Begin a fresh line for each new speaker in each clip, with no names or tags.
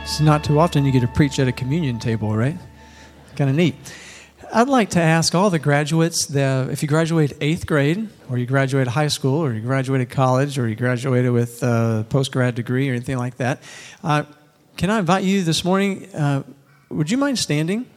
It's not too often you get to preach at a communion table, right? Kind of neat. I'd like to ask all the graduates, if you graduated 8th grade, or you graduated high school, or you graduated college, or you graduated with a post-grad degree or anything like that, can I invite you this morning, would you mind standing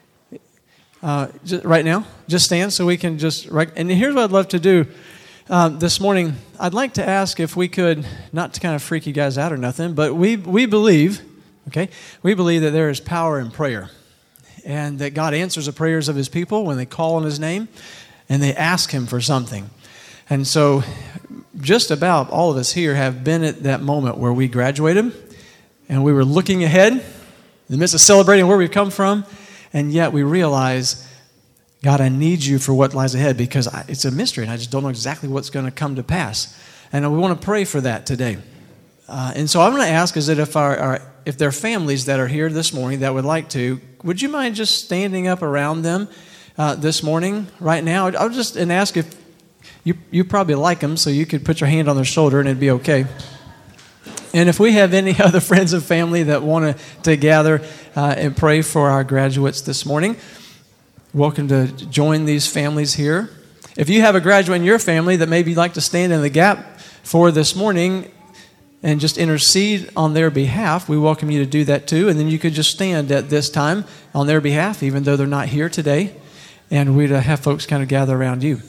right now? Just stand so we can and here's what I'd love to do this morning. I'd like to ask if we could, not to kind of freak you guys out or nothing, but we believe, we believe that there is power in prayer. And that God answers the prayers of His people when they call on His name and they ask Him for something. And so just about all of us here have been at that moment where we graduated and we were looking ahead in the midst of celebrating where we've come from, and yet we realize, God, I need you for what lies ahead because it's a mystery and I just don't know exactly what's going to come to pass. And we want to pray for that today. And so I'm going to ask is that if there are families that are here this morning that would like to, would you mind just standing up around them this morning, right now? I'll just ask if you probably like them, so you could put your hand on their shoulder and it'd be okay. And if we have any other friends and family that want to gather and pray for our graduates this morning, welcome to join these families here. If you have a graduate in your family that maybe you'd like to stand in the gap for this morning and just intercede on their behalf, we welcome you to do that too. And then you could just stand at this time on their behalf, even though they're not here today. And we'd have folks kind of gather around you.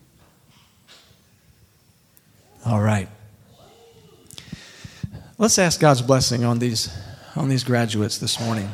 All right. Let's ask God's blessing on these graduates this morning.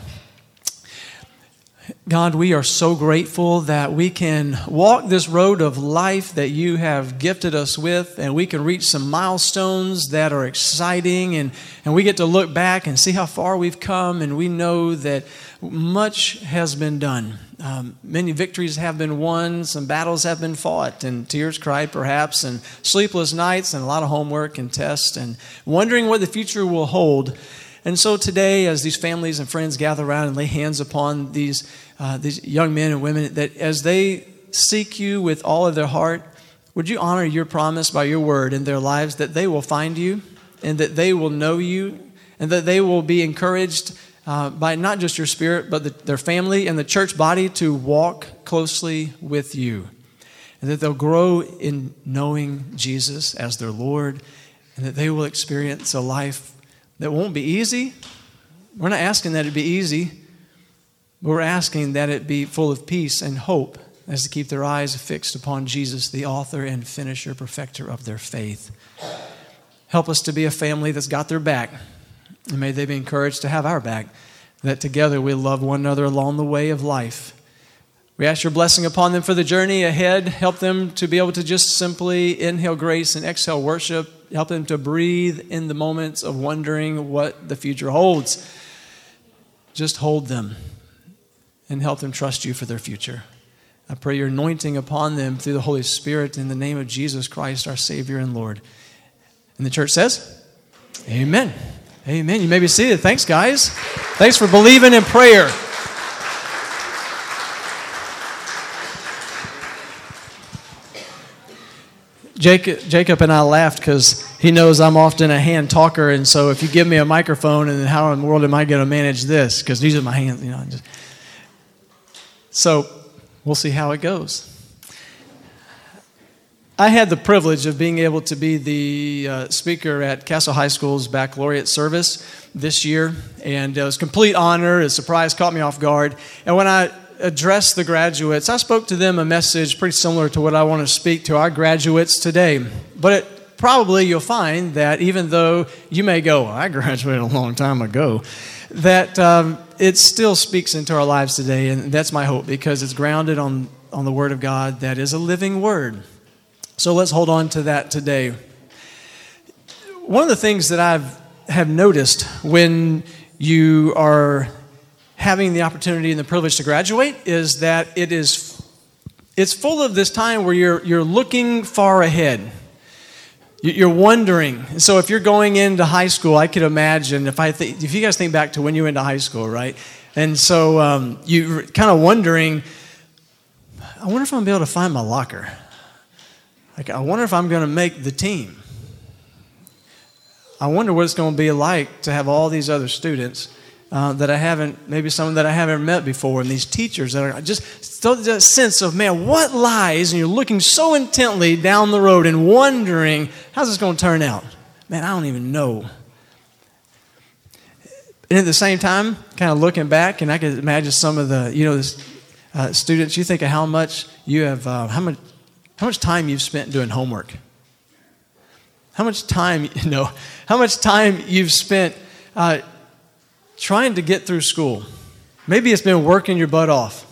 God, we are so grateful that we can walk this road of life that you have gifted us with, and we can reach some milestones that are exciting, and we get to look back and see how far we've come, and we know that much has been done. Many victories have been won, some battles have been fought, and tears cried perhaps, and sleepless nights, and a lot of homework and tests, and wondering what the future will hold. And so today, as these families and friends gather around and lay hands upon these young men and women, that as they seek you with all of their heart, would you honor your promise by your word in their lives that they will find you and that they will know you and that they will be encouraged by not just your spirit, but their family and the church body to walk closely with you, and that they'll grow in knowing Jesus as their Lord, and that they will experience a life that won't be easy. We're not asking that it be easy, but we're asking that it be full of peace and hope as to keep their eyes fixed upon Jesus, the author and finisher, perfecter of their faith. Help us to be a family that's got their back, and may they be encouraged to have our back, that together we'll love one another along the way of life. We ask your blessing upon them for the journey ahead. Help them to be able to just simply inhale grace and exhale worship. Help them to breathe in the moments of wondering what the future holds. Just hold them and help them trust you for their future. I pray your anointing upon them through the Holy Spirit in the name of Jesus Christ, our Savior and Lord. And the church says, amen. Amen. You may be seated. Thanks, guys. Thanks for believing in prayer. Jacob and I laughed because he knows I'm often a hand talker, and so if you give me a microphone, and then how in the world am I going to manage this? Because these are my hands, So we'll see how it goes. I had the privilege of being able to be the speaker at Castle High School's baccalaureate service this year, and it was a complete honor. A surprise caught me off guard, and when I addressed the graduates, I spoke to them a message pretty similar to what I want to speak to our graduates today. But probably you'll find that even though you may go, I graduated a long time ago, that it still speaks into our lives today, and that's my hope, because it's grounded on the Word of God that is a living Word. So let's hold on to that today. One of the things that I have noticed when you are having the opportunity and the privilege to graduate is that it's full of this time where you're looking far ahead. You're wondering. So if you're going into high school, I could imagine if you guys think back to when you went to high school, right? And so you're kind of wondering, I wonder if I'm going to be able to find my locker. I wonder if I'm going to make the team. I wonder what it's going to be like to have all these other students that I haven't, maybe someone that I haven't met before, and these teachers that are just still that sense of, man, what lies? And you're looking so intently down the road and wondering, how's this going to turn out? Man, I don't even know. And at the same time, kind of looking back, and I can imagine some of the, students, you think of how much you have, how much time you've spent doing homework. How much time you've spent trying to get through school. Maybe it's been working your butt off.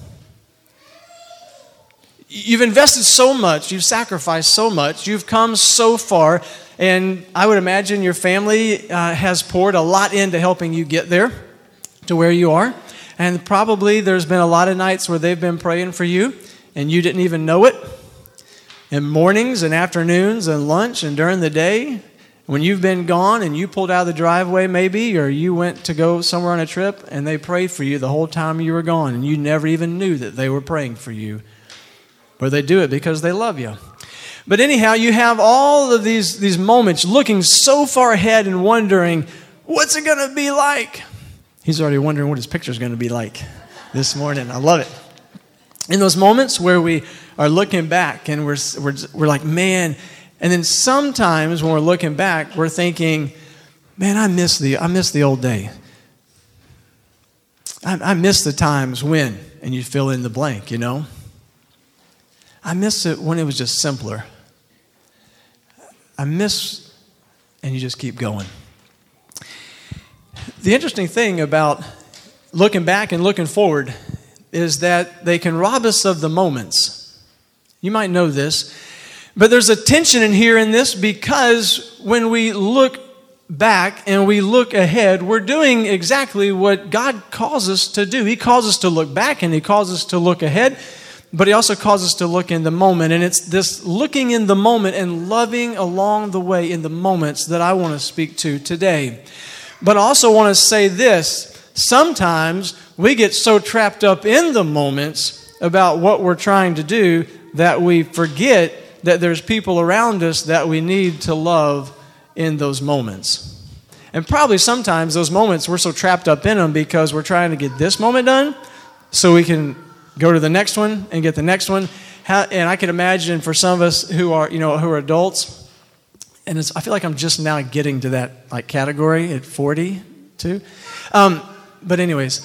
You've invested so much, you've sacrificed so much, you've come so far, and I would imagine your family has poured a lot into helping you get there to where you are. And probably there's been a lot of nights where they've been praying for you, and you didn't even know it. And mornings and afternoons and lunch and during the day, when you've been gone and you pulled out of the driveway maybe, or you went to go somewhere on a trip, and they prayed for you the whole time you were gone, and you never even knew that they were praying for you. Or they do it because they love you. But anyhow, you have all of these moments looking so far ahead and wondering, what's it going to be like? He's already wondering what his picture is going to be like this morning. I love it. In those moments where we are looking back and we're like, man, and then sometimes when we're looking back, we're thinking, man, I miss the old day. I miss the times when, and you fill in the blank, I miss it when it was just simpler. I miss, and you just keep going. The interesting thing about looking back and looking forward is that they can rob us of the moments. You might know this, but there's a tension in here in this, because when we look back and we look ahead, we're doing exactly what God calls us to do. He calls us to look back and He calls us to look ahead, but He also calls us to look in the moment. And it's this looking in the moment and loving along the way in the moments that I want to speak to today. But I also want to say this. Sometimes we get so trapped up in the moments about what we're trying to do that we forget that there's people around us that we need to love in those moments. And probably sometimes those moments we're so trapped up in them because we're trying to get this moment done so we can go to the next one and get the next one. And I can imagine for some of us who are adults, and I feel like I'm just now getting to that category at 42. But anyways,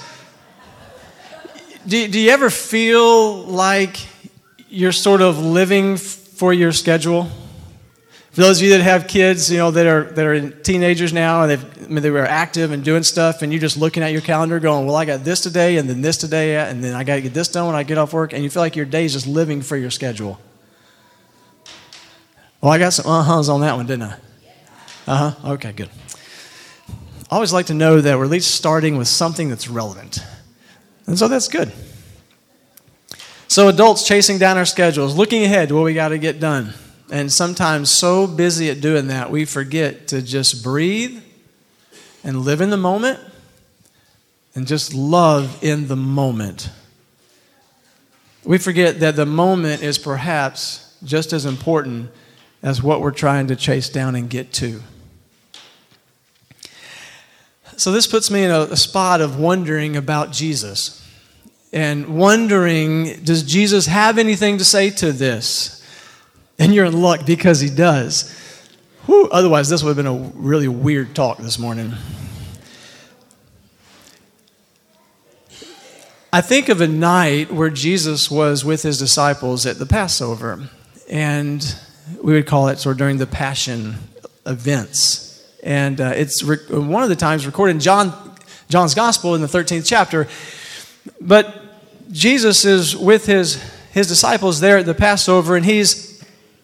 do you ever feel like you're sort of living for your schedule? For those of you that have kids, that are teenagers now, and they were active and doing stuff, and you're just looking at your calendar going, well, I got this today, and then this today, and then I got to get this done when I get off work, and you feel like your day is just living for your schedule. Well, I got some uh-huhs on that one, didn't I? Uh-huh. Okay, good. I always like to know that we're at least starting with something that's relevant. And so that's good. So adults chasing down our schedules, looking ahead to what we got to get done. And sometimes so busy at doing that, we forget to just breathe and live in the moment and just love in the moment. We forget that the moment is perhaps just as important as what we're trying to chase down and get to. So this puts me in a spot of wondering about Jesus. And wondering, does Jesus have anything to say to this? And you're in luck because He does. Whew, otherwise, this would have been a really weird talk this morning. I think of a night where Jesus was with His disciples at the Passover. And we would call it sort of during the Passion events. And it's one of the times recorded in John's Gospel in the 13th chapter. But Jesus is with his disciples there at the Passover, and he's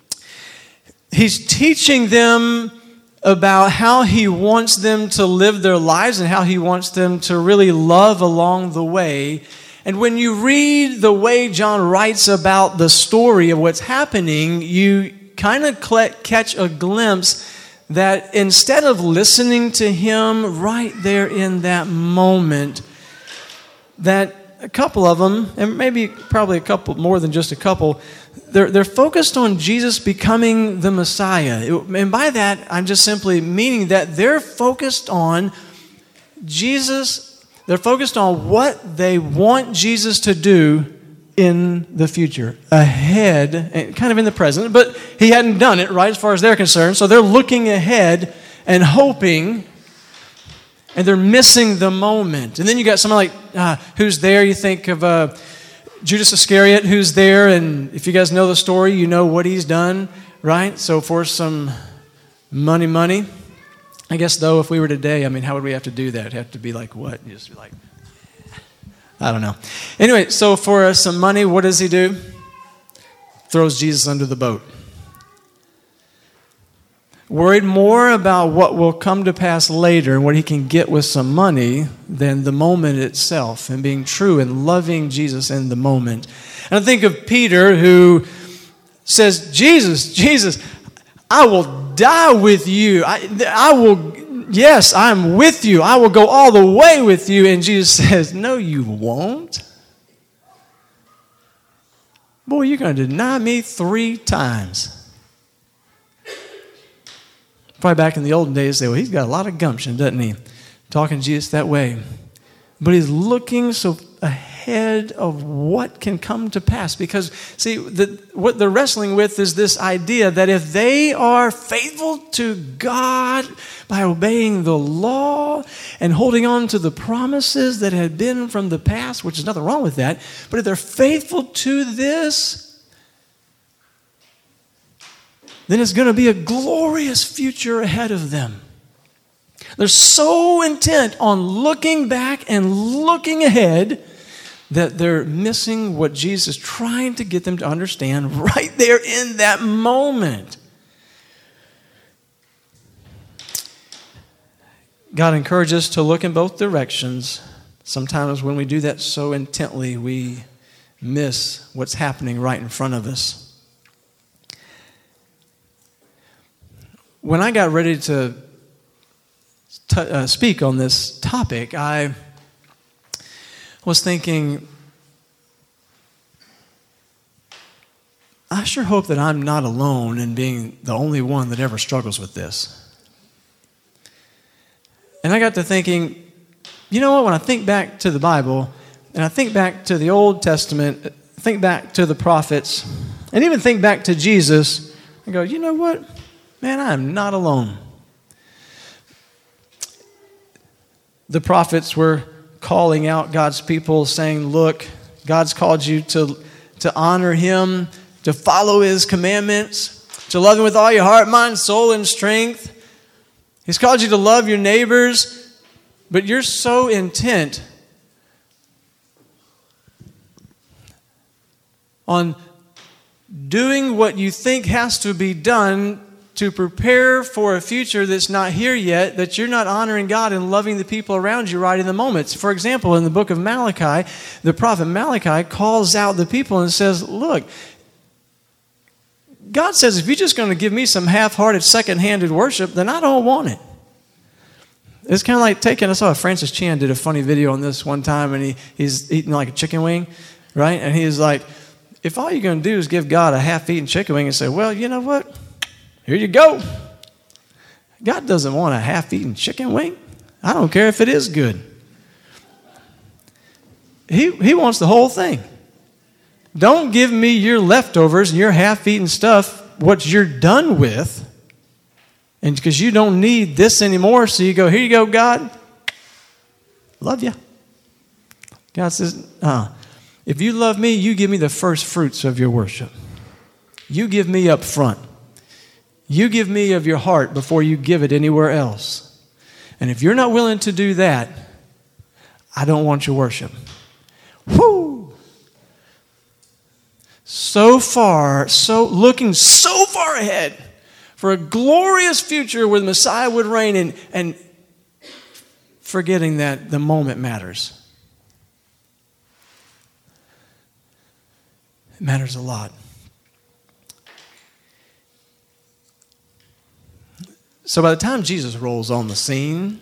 teaching them about how He wants them to live their lives and how He wants them to really love along the way. And when you read the way John writes about the story of what's happening, you kind of catch a glimpse that instead of listening to Him right there in that moment, that a couple of them, and probably a couple more than just a couple, they're focused on Jesus becoming the Messiah. And by that, I'm just simply meaning that they're focused on Jesus They're focused on what they want Jesus to do in the future, ahead, and kind of in the present, but he hadn't done it, right, as far as they're concerned. So they're looking ahead and hoping, and they're missing the moment. And then you got someone like, who's there? You think of Judas Iscariot, who's there, and if you guys know the story, you know what he's done, right? So for some money. I guess, though, if we were today, I mean, how would we have to do that? It'd have to be like what? Just be like, I don't know. Anyway, so for some money, what does he do? Throws Jesus under the boat. Worried more about what will come to pass later and what he can get with some money than the moment itself and being true and loving Jesus in the moment. And I think of Peter, who says, Jesus, I will die with you. Yes, I'm with you. I will go all the way with you. And Jesus says, no, you won't. Boy, you're going to deny me 3 times. Probably back in the olden days, they say, well, he's got a lot of gumption, doesn't he? Talking to Jesus that way. But he's looking so ahead of what can come to pass. Because, see, what they're wrestling with is this idea that if they are faithful to God by obeying the law and holding on to the promises that had been from the past, which is nothing wrong with that, but if they're faithful to this, then it's going to be a glorious future ahead of them. They're so intent on looking back and looking ahead that they're missing what Jesus is trying to get them to understand right there in that moment. God encourages us to look in both directions. Sometimes when we do that so intently, we miss what's happening right in front of us. When I got ready to speak on this topic, I was thinking, I sure hope that I'm not alone in being the only one that ever struggles with this. And I got to thinking, you know what, when I think back to the Bible, and I think back to the Old Testament, think back to the prophets, and even think back to Jesus, I go, you know what? Man, I'm not alone. The prophets were calling out God's people, saying, look, God's called you to honor Him, to follow His commandments, to love Him with all your heart, mind, soul, and strength. He's called you to love your neighbors, but you're so intent on doing what you think has to be done to prepare for a future that's not here yet, that you're not honoring God and loving the people around you right in the moment. For example, in the book of Malachi, the prophet Malachi calls out the people and says, look, God says, if you're just going to give me some half-hearted, second-handed worship, then I don't want it. It's kind of like I saw Francis Chan did a funny video on this one time, and he's eating like a chicken wing, right? And he's like, if all you're going to do is give God a half-eaten chicken wing and say, well, you know what? Here you go. God doesn't want a half-eaten chicken wing. I don't care if it is good. He wants the whole thing. Don't give me your leftovers and your half-eaten stuff, what you're done with, and because you don't need this anymore, so you go, here you go, God. Love you. God says, if you love me, you give me the first fruits of your worship. You give me up front. You give me of your heart before you give it anywhere else. And if you're not willing to do that, I don't want your worship. Whoo! Looking so far ahead for a glorious future where the Messiah would reign and forgetting that the moment matters. It matters a lot. So by the time Jesus rolls on the scene,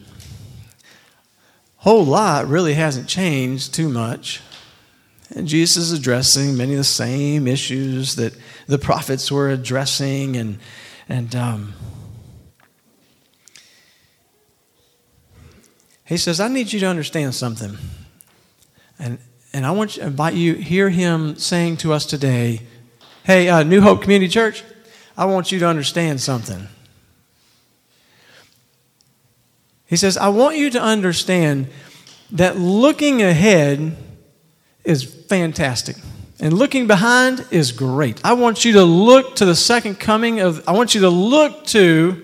a whole lot really hasn't changed too much. And Jesus is addressing many of the same issues that the prophets were addressing. And He says, I need you to understand something. And I want to invite you, hear him saying to us today, hey, New Hope Community Church, I want you to understand something. He says, I want you to understand that looking ahead is fantastic. And looking behind is great. I want you to look to the second coming I want you to look to,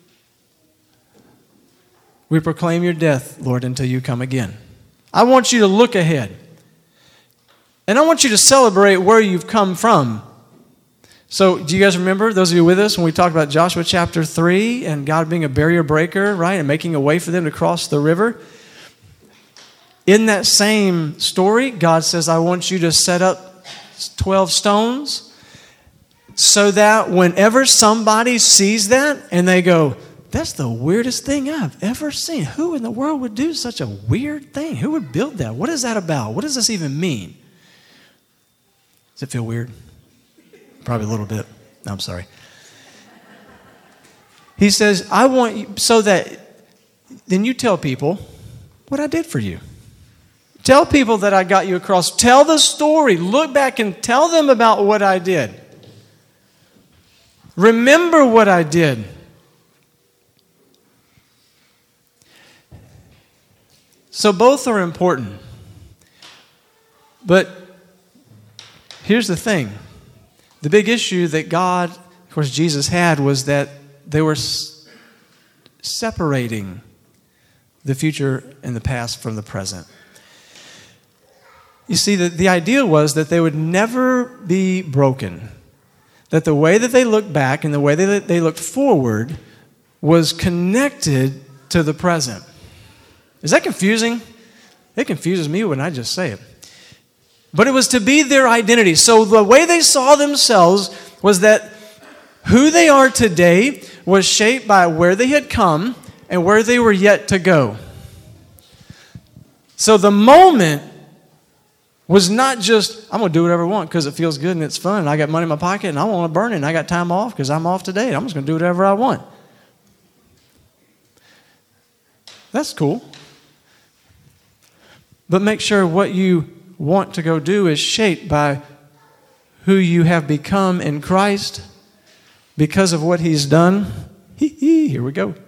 we proclaim your death, Lord, until you come again. I want you to look ahead. And I want you to celebrate where you've come from. So, do you guys remember, those of you with us, when we talked about Joshua chapter 3 and God being a barrier breaker, right, and making a way for them to cross the river? In that same story, God says, I want you to set up 12 stones so that whenever somebody sees that and they go, that's the weirdest thing I've ever seen. Who in the world would do such a weird thing? Who would build that? What is that about? What does this even mean? Does it feel weird? Probably a little bit. No, I'm sorry. He says, I want you, so that then you tell people what I did for you. Tell people that I got you across. Tell the story. Look back and tell them about what I did. Remember what I did. So both are important. But here's the thing. The big issue that God, of course Jesus had, was that they were separating the future and the past from the present. You see, the idea was that they would never be broken. That the way that they looked back and the way that they looked forward was connected to the present. Is that confusing? It confuses me when I just say it. But it was to be their identity. So the way they saw themselves was that who they are today was shaped by where they had come and where they were yet to go. So the moment was not just, I'm going to do whatever I want because it feels good and it's fun. And I got money in my pocket and I want to burn it. And I got time off because I'm off today. I'm just going to do whatever I want. That's cool. But make sure what you want to go do is shaped by who you have become in Christ because of what He's done. Here we go.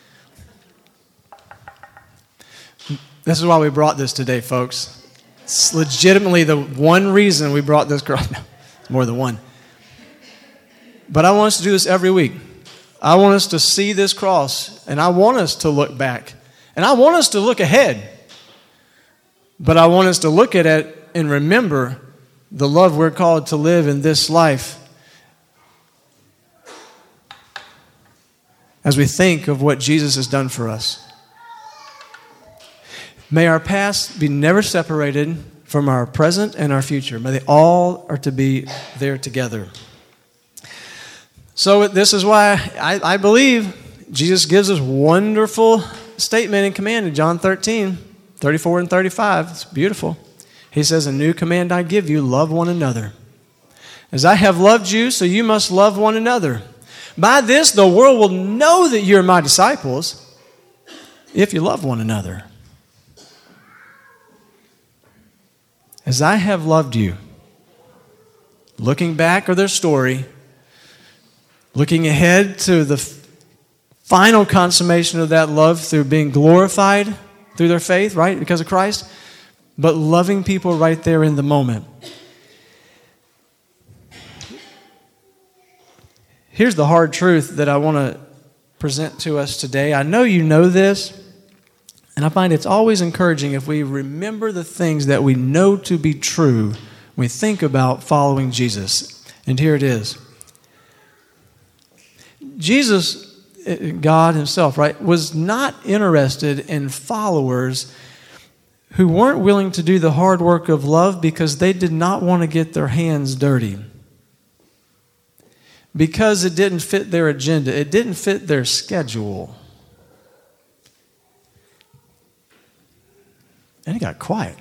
This is why we brought this today, folks. It's legitimately the one reason we brought this cross. No, it's more than one. But I want us to do this every week. I want us to see this cross, and I want us to look back. And I want us to look ahead. But I want us to look at it and remember the love we're called to live in this life as we think of what Jesus has done for us. May our past be never separated from our present and our future. May they all are to be there together. So this is why I believe Jesus gives us wonderful statement and command in John 13, 34 and 35. It's beautiful. He says, a new command I give you, love one another. As I have loved you, so you must love one another. By this, the world will know that you're my disciples if you love one another. As I have loved you, looking back at their story, looking ahead to the final consummation of that love through being glorified through their faith, right, because of Christ, but loving people right there in the moment. Here's the hard truth that I want to present to us today. I know you know this, and I find it's always encouraging if we remember the things that we know to be true when we think about following Jesus. And here it is. Jesus, God Himself, right, was not interested in followers who weren't willing to do the hard work of love because they did not want to get their hands dirty. Because it didn't fit their agenda. It didn't fit their schedule. And it got quiet.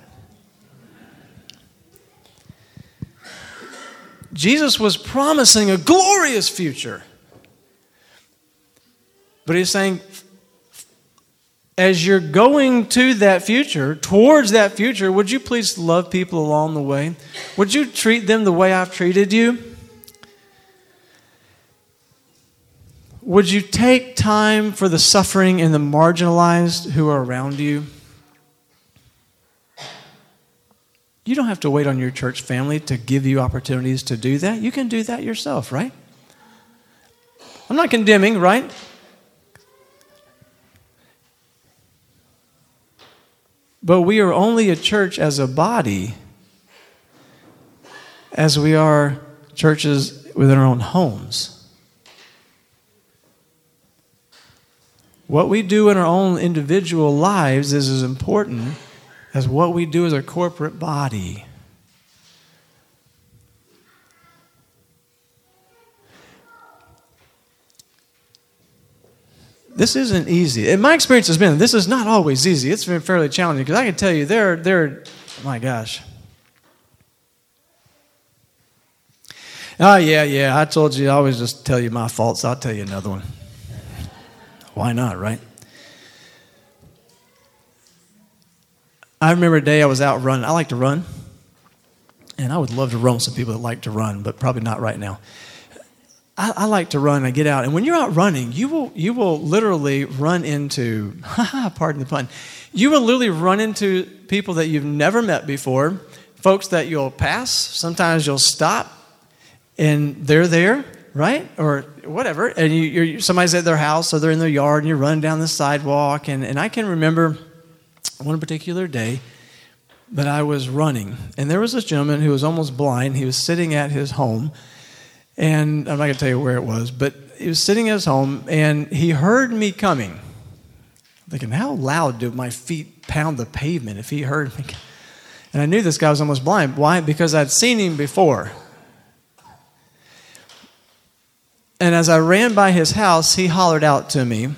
Jesus was promising a glorious future. But He's saying, as you're going to that future, towards that future, would you please love people along the way? Would you treat them the way I've treated you? Would you take time for the suffering and the marginalized who are around you? You don't have to wait on your church family to give you opportunities to do that. You can do that yourself, right? I'm not condemning, right? But we are only a church as a body as we are churches within our own homes. What we do in our own individual lives is as important as what we do as a corporate body. This isn't easy. In my experience has been, this is not always easy. It's been fairly challenging because I can tell you my gosh. Oh, yeah, I told you, I always just tell you my faults. I'll tell you another one. Why not, right? I remember a day I was out running. I like to run. And I would love to run with some people that like to run, but probably not right now. I like to run. I get out. And when you're out running, you will literally run into, pardon the pun, you will literally run into people that you've never met before, folks that you'll pass. Sometimes you'll stop, and they're there, right? Or whatever. And somebody's at their house, or they're in their yard, and you're running down the sidewalk. And I can remember one particular day that I was running, and there was this gentleman who was almost blind. He was sitting at his home, and I'm not going to tell you where it was, but he was sitting at his home, and he heard me coming. I'm thinking, how loud do my feet pound the pavement if he heard me? And I knew this guy was almost blind. Why? Because I'd seen him before. And as I ran by his house, he hollered out to me.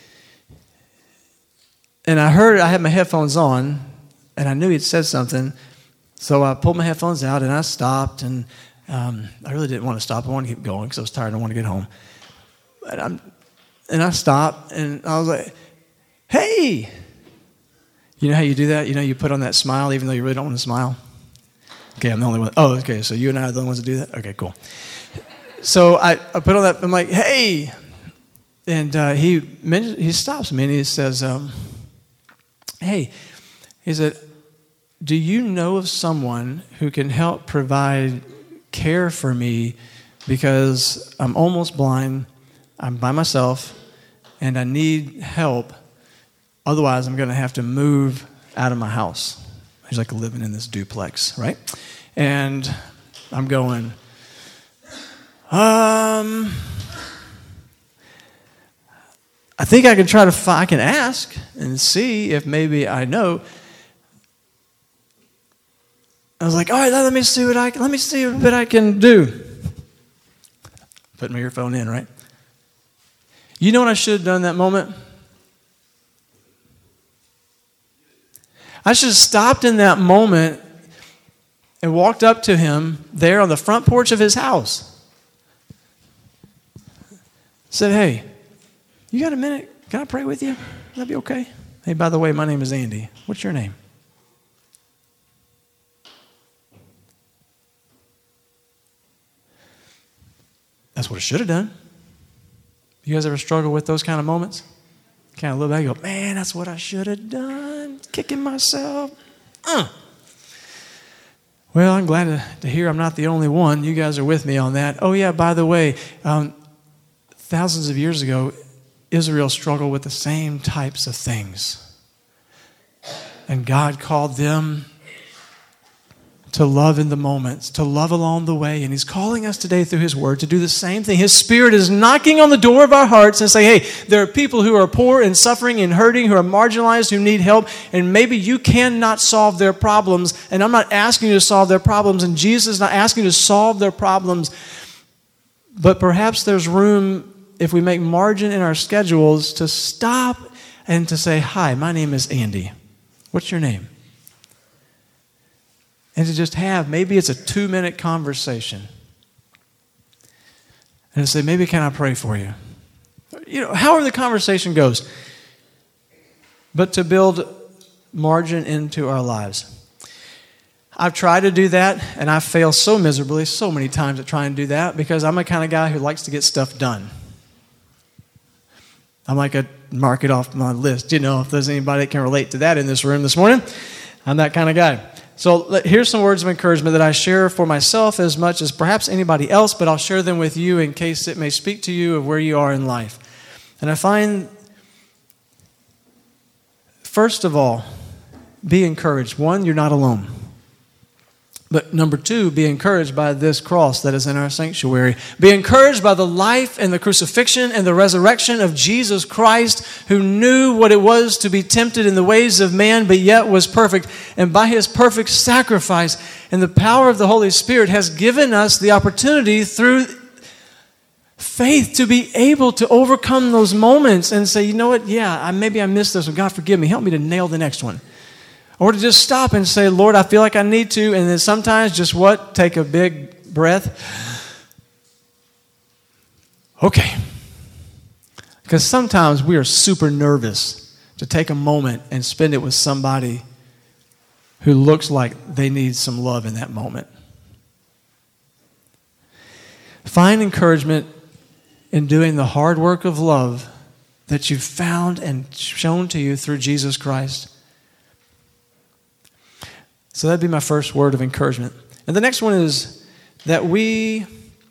And I had my headphones on, and I knew he'd said something. So I pulled my headphones out, and I stopped, and I really didn't want to stop. I wanted to keep going because I was tired. I wanted to get home. And I stopped, and I was like, hey! You know how you do that? You know, you put on that smile even though you really don't want to smile? Okay, I'm the only one. Oh, okay, so you and I are the only ones that do that? Okay, cool. So I put on that, I'm like, hey! And he stops me, and he says, hey, he said, do you know of someone who can help provide care for me because I'm almost blind, I'm by myself, and I need help. Otherwise, I'm going to have to move out of my house. He's like living in this duplex, right? And I'm going, I think I can I can ask and see if maybe I know. I was like, all right, let me see what I can do. Put my earphone in, right? You know what I should have done in that moment? I should have stopped in that moment and walked up to him there on the front porch of his house. Said, hey, you got a minute? Can I pray with you? That'd be okay. Hey, by the way, my name is Andy. What's your name? That's what I should have done. You guys ever struggle with those kind of moments? Kind of look back and go, man, that's what I should have done. Kicking myself. Well, I'm glad to hear I'm not the only one. You guys are with me on that. Oh, yeah, by the way, thousands of years ago, Israel struggled with the same types of things. And God called them to love in the moments, to love along the way. And He's calling us today through His Word to do the same thing. His Spirit is knocking on the door of our hearts and saying, hey, there are people who are poor and suffering and hurting, who are marginalized, who need help, and maybe you cannot solve their problems. And I'm not asking you to solve their problems, and Jesus is not asking you to solve their problems. But perhaps there's room, if we make margin in our schedules, to stop and to say, hi, my name is Andy. What's your name? And to just have, maybe it's a 2-minute conversation. And to say, maybe can I pray for you? You know, however the conversation goes. but to build margin into our lives. I've tried to do that, and I fail so miserably so many times at trying to do that because I'm the kind of guy who likes to get stuff done. I'm like a mark it off my list. If there's anybody that can relate to that in this room this morning, I'm that kind of guy. So here's some words of encouragement that I share for myself as much as perhaps anybody else, but I'll share them with you in case it may speak to you of where you are in life. And I find, first of all, be encouraged. One, you're not alone. But number two, be encouraged by this cross that is in our sanctuary. Be encouraged by the life and the crucifixion and the resurrection of Jesus Christ, who knew what it was to be tempted in the ways of man, but yet was perfect. And by his perfect sacrifice and the power of the Holy Spirit has given us the opportunity through faith to be able to overcome those moments and say, you know what, maybe I missed this one. God, forgive me. Help me to nail the next one. Or to just stop and say, Lord, I feel like I need to. And then sometimes just what? Take a big breath. Okay. Because sometimes we are super nervous to take a moment and spend it with somebody who looks like they need some love in that moment. Find encouragement in doing the hard work of love that you've found and shown to you through Jesus Christ. So that'd be my first word of encouragement. And the next one is that we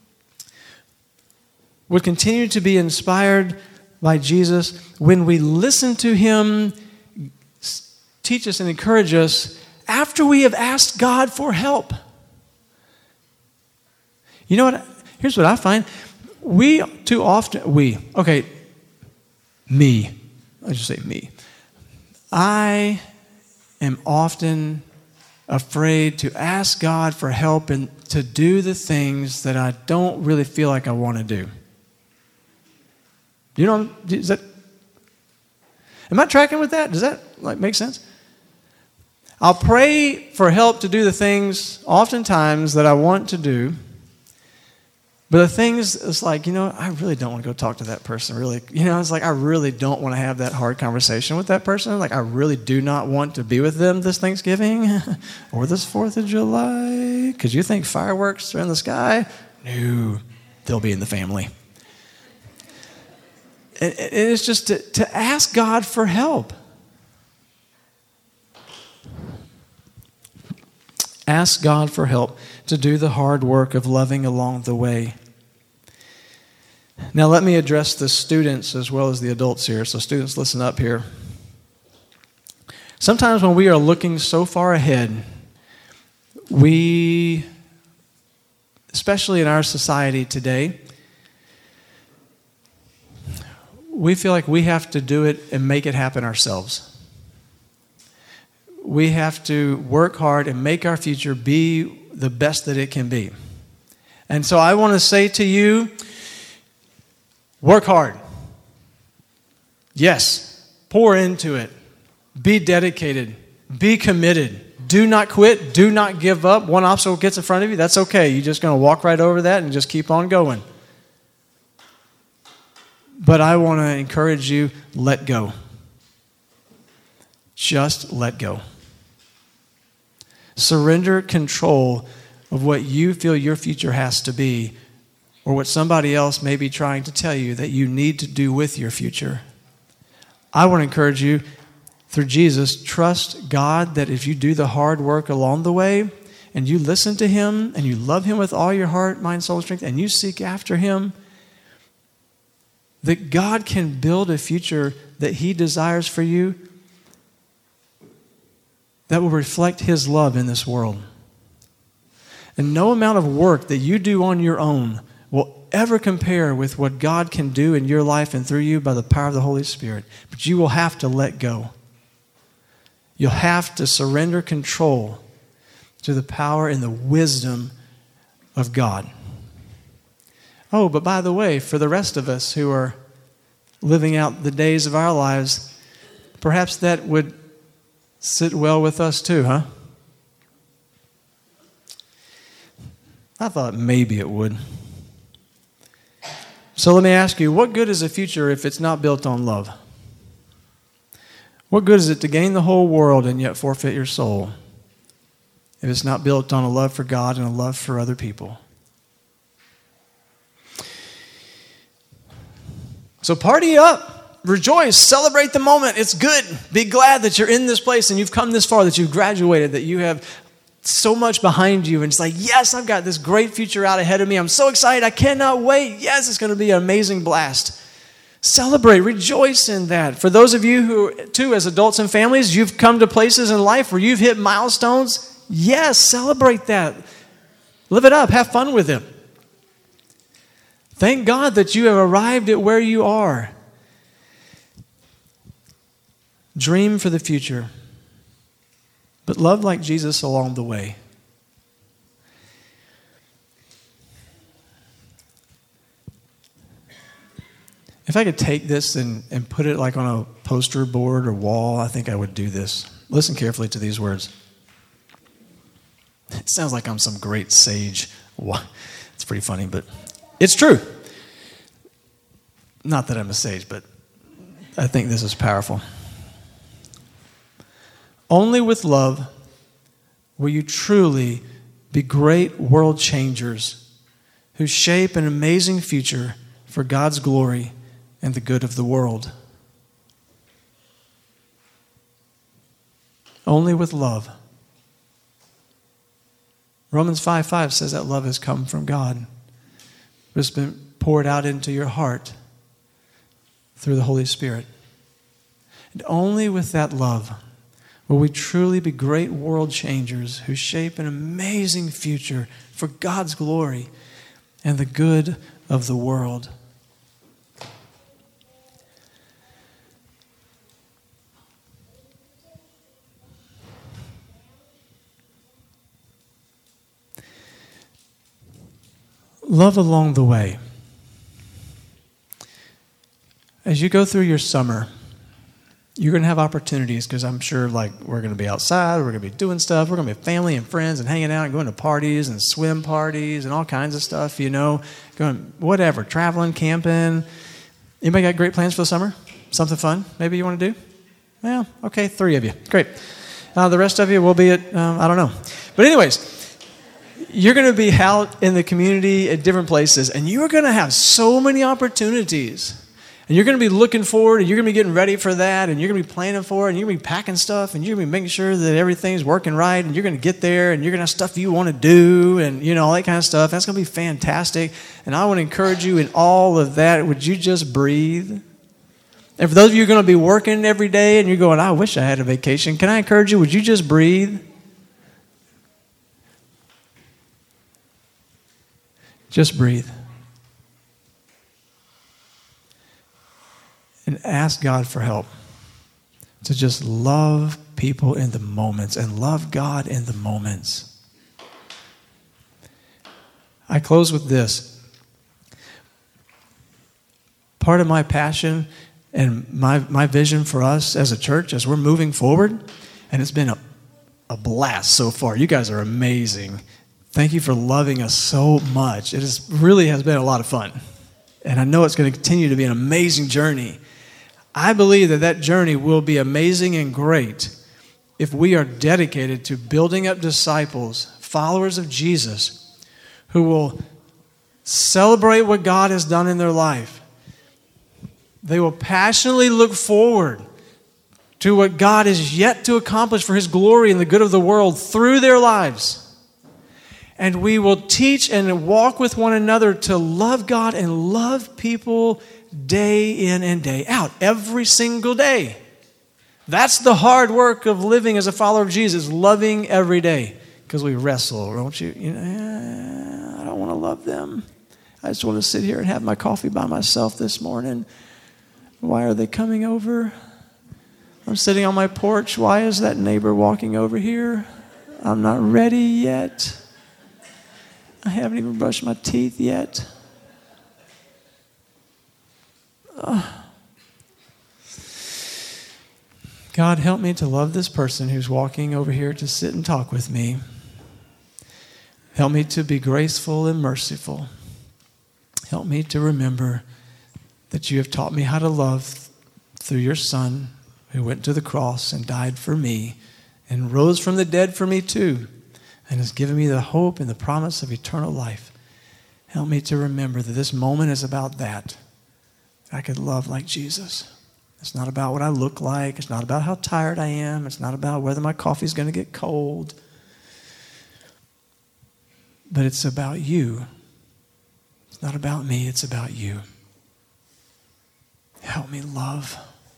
would continue to be inspired by Jesus when we listen to him teach us and encourage us after we have asked God for help. You know what? Here's what I find. Me. I just say me. I am often afraid to ask God for help and to do the things that I don't really feel like I want to do. Am I tracking with that? Does that make sense? I'll pray for help to do the things oftentimes that I want to do. But the things, it's like, I really don't want to go talk to that person, really. It's like I really don't want to have that hard conversation with that person. Like I really do not want to be with them this Thanksgiving or this 4th of July. Because you think fireworks are in the sky? No, they'll be in the family. And it's just to ask God for help. Ask God for help to do the hard work of loving along the way. Now let me address the students as well as the adults here. So students, listen up here. Sometimes when we are looking so far ahead, we, especially in our society today, we feel like we have to do it and make it happen ourselves. We have to work hard and make our future be the best that it can be. And so I want to say to you, work hard. Yes, pour into it. Be dedicated. Be committed. Do not quit. Do not give up. One obstacle gets in front of you, that's okay. You're just going to walk right over that and just keep on going. But I want to encourage you, let go. Just let go. Surrender control of what you feel your future has to be, or what somebody else may be trying to tell you that you need to do with your future. I want to encourage you, through Jesus, trust God that if you do the hard work along the way, and you listen to him, and you love him with all your heart, mind, soul, strength, and you seek after him, that God can build a future that he desires for you that will reflect his love in this world. And no amount of work that you do on your own will ever compare with what God can do in your life and through you by the power of the Holy Spirit. But you will have to let go. You'll have to surrender control to the power and the wisdom of God. Oh, but by the way, for the rest of us who are living out the days of our lives, perhaps that would sit well with us too, huh? I thought maybe it would. So let me ask you, what good is a future if it's not built on love? What good is it to gain the whole world and yet forfeit your soul if it's not built on a love for God and a love for other people? So party up, rejoice, celebrate the moment. It's good. Be glad that you're in this place and you've come this far, that you've graduated, that you have so much behind you. And it's like, yes, I've got this great future out ahead of me. I'm so excited. I cannot wait. Yes, it's going to be an amazing blast. Celebrate, rejoice in that. For those of you who, too, as adults and families, you've come to places in life where you've hit milestones. Yes, celebrate that. Live it up. Have fun with it. Thank God that you have arrived at where you are. Dream for the future, but love like Jesus along the way. If I could take this and put it like on a poster board or wall, I think I would do this. Listen carefully to these words. It sounds like I'm some great sage. It's pretty funny, but it's true. Not that I'm a sage, but I think this is powerful. Only with love will you truly be great world changers who shape an amazing future for God's glory and the good of the world. Only with love. Romans 5:5 says that love has come from God. It's been poured out into your heart through the Holy Spirit. And only with that love will we truly be great world changers who shape an amazing future for God's glory and the good of the world. Love along the way. As you go through your summer, you're going to have opportunities, because I'm sure like we're going to be outside, we're going to be doing stuff, we're going to be family and friends and hanging out and going to parties and swim parties and all kinds of stuff, going whatever, traveling, camping. Anybody got great plans for the summer? Something fun maybe you want to do? Yeah, okay, 3 of you. Great. The rest of you will be at, I don't know. But anyways, you're going to be out in the community at different places, and you're going to have so many opportunities. And you're going to be looking forward, and you're going to be getting ready for that, and you're going to be planning for it, and you're going to be packing stuff, and you're going to be making sure that everything's working right, and you're going to get there, and you're going to have stuff you want to do, and all that kind of stuff. That's going to be fantastic. And I want to encourage you in all of that, would you just breathe? And for those of you who are going to be working every day, and you're going, I wish I had a vacation, can I encourage you, would you just breathe? Just breathe. And ask God for help to just love people in the moments and love God in the moments. I close with this. Part of my passion and my vision for us as a church as we're moving forward, and it's been a blast so far. You guys are amazing. Thank you for loving us so much. It really has been a lot of fun. And I know it's going to continue to be an amazing journey. I believe that journey will be amazing and great if we are dedicated to building up disciples, followers of Jesus, who will celebrate what God has done in their life. They will passionately look forward to what God is yet to accomplish for His glory and the good of the world through their lives. And we will teach and walk with one another to love God and love people day in and day out, every single day. That's the hard work of living as a follower of Jesus, loving every day. Because we wrestle, don't you? I don't want to love them. I just want to sit here and have my coffee by myself this morning. Why are they coming over? I'm sitting on my porch. Why is that neighbor walking over here? I'm not ready yet. I haven't even brushed my teeth yet. God, help me to love this person who's walking over here to sit and talk with me. Help me to be graceful and merciful. Help me to remember that you have taught me how to love through your Son, who went to the cross and died for me and rose from the dead for me too, and has given me the hope and the promise of eternal life. Help me to remember that this moment is about that. I could love like Jesus. It's not about what I look like. It's not about how tired I am. It's not about whether my coffee's going to get cold. But it's about you. It's not about me. It's about you. Help me love.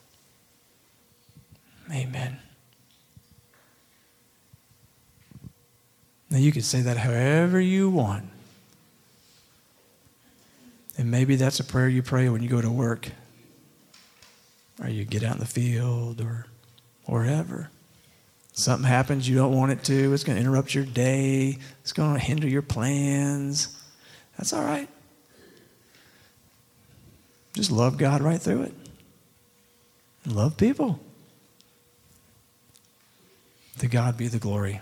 Amen. Now you can say that however you want. And maybe that's a prayer you pray when you go to work, or you get out in the field, or wherever. Something happens you don't want it to. It's going to interrupt your day. It's going to hinder your plans. That's all right. Just love God right through it. And love people. To God be the glory.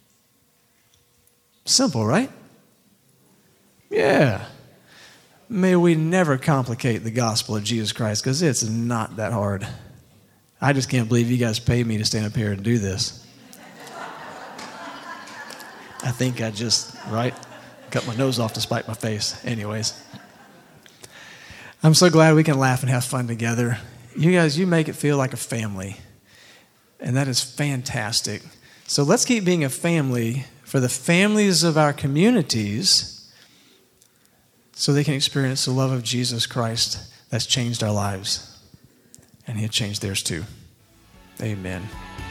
Simple, right? Yeah. May we never complicate the gospel of Jesus Christ, because it's not that hard. I just can't believe you guys paid me to stand up here and do this. I think I just, cut my nose off to spite my face. Anyways. I'm so glad we can laugh and have fun together. You guys, you make it feel like a family. And that is fantastic. So let's keep being a family for the families of our communities, so they can experience the love of Jesus Christ that's changed our lives. And He'll change theirs too. Amen.